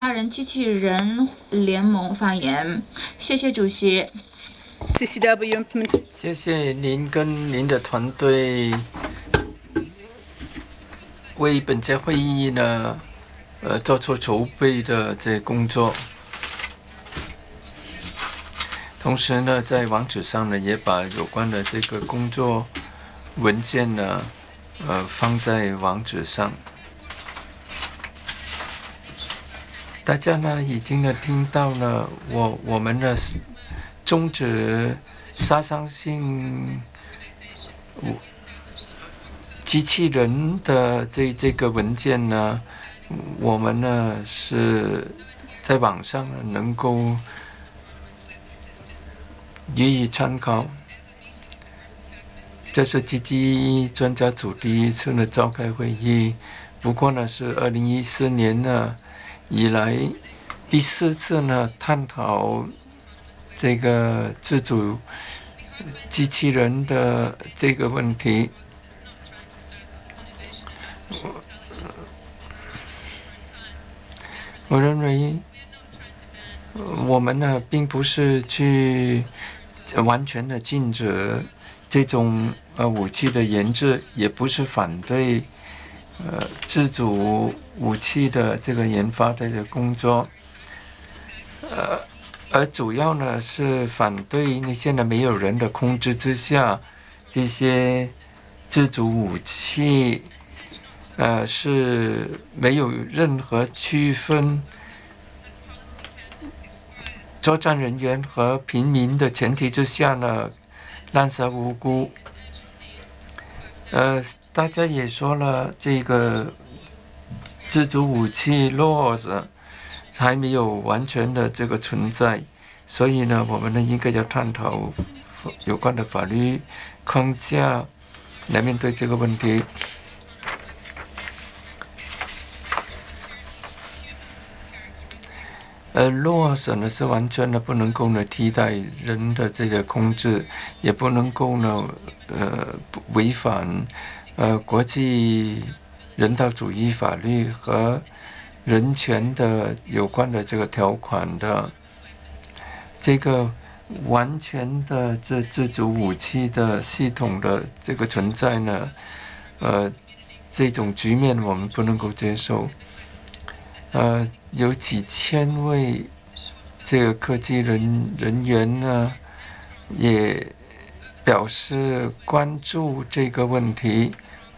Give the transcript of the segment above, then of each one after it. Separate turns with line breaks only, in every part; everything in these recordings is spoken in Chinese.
杀人机器人联盟发言。谢谢主席。
CCW implement.
谢谢您跟您的团队为本届会议呢，做出筹备的这工作。同时呢，在网址上呢，也把有关的这个工作文件呢，放在网址上。大家呢已经呢听到了我们的终止杀伤性机器人的这个文件呢，我们呢是在网上能够予以参考。这是基基专家组第一次呢召开会议，不过呢是2014年呢以来第4次呢探讨这个自主机器人的这个问题。我认为我们呢并不是去完全的禁止这种武器的研制，也不是反对自主武器的这个研发的这个工作，而主要呢是反对那些呢没有人的控制之下，这些自主武器是没有任何区分作战人员和平民的前提之下呢，滥杀无辜。大家也说了，这个自主武器 laws 还没有完全的这个存在，所以呢，我们呢应该要探讨有关的法律框架来面对这个问题。laws 呢是完全的不能够呢替代人的这个控制，也不能够呢违反国际人道主义法律和人权的有关的这个条款的。这个完全的自主武器的系统的这个存在呢，这种局面我们不能够接受。有几千位这个科技人员呢，也表示关注这个问题，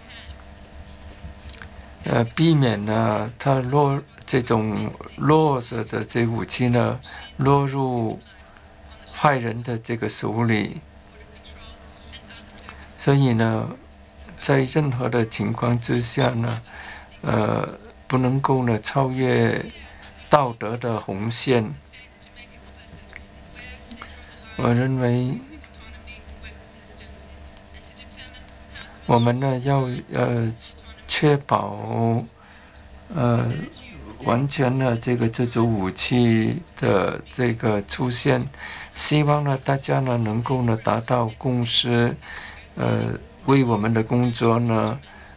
避免呢它这种弱者的这武器呢落入坏人的这个手里。所以呢，在任何的情况之下呢，不能够呢超越道德的红线。我认为我们呢要确保完全的这个自主武器的这个出现，希望呢大家呢能够呢达到共识，为我们的工作呢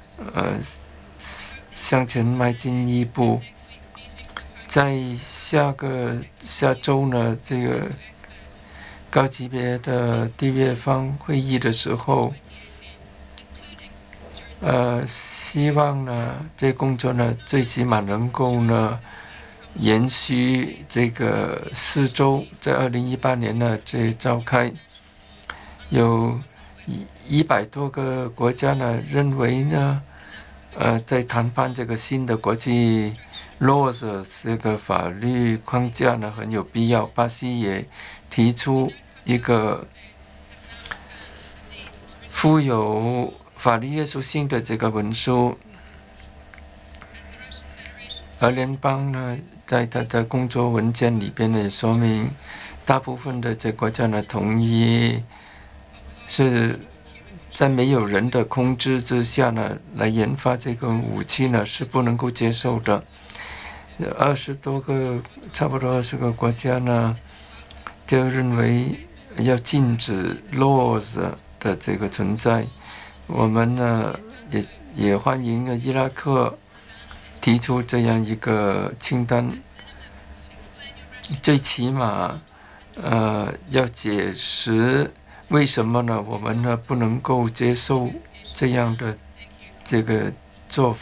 向前迈进一步。在下周呢这个高级别的缔约方会议的时候，希望呢这工作呢最起码能够呢延续这个4周，在2018年呢这召开。有100多个国家呢认为呢在谈判这个新的国际 laws 这个法律框架呢很有必要。巴西也提出一个富有法律约束性的这个文书，而联邦呢在他的工作文件里边呢说明，大部分的这国家呢同意是在没有人的控制之下呢来研发这个武器呢是不能够接受的。20多个，差不多20个国家呢就认为要禁止 laws 的这个存在。我们呢也欢迎伊拉克提出这样一个清单， 最起码要解释为什么呢？我们呢不能够接受这样的这个做法。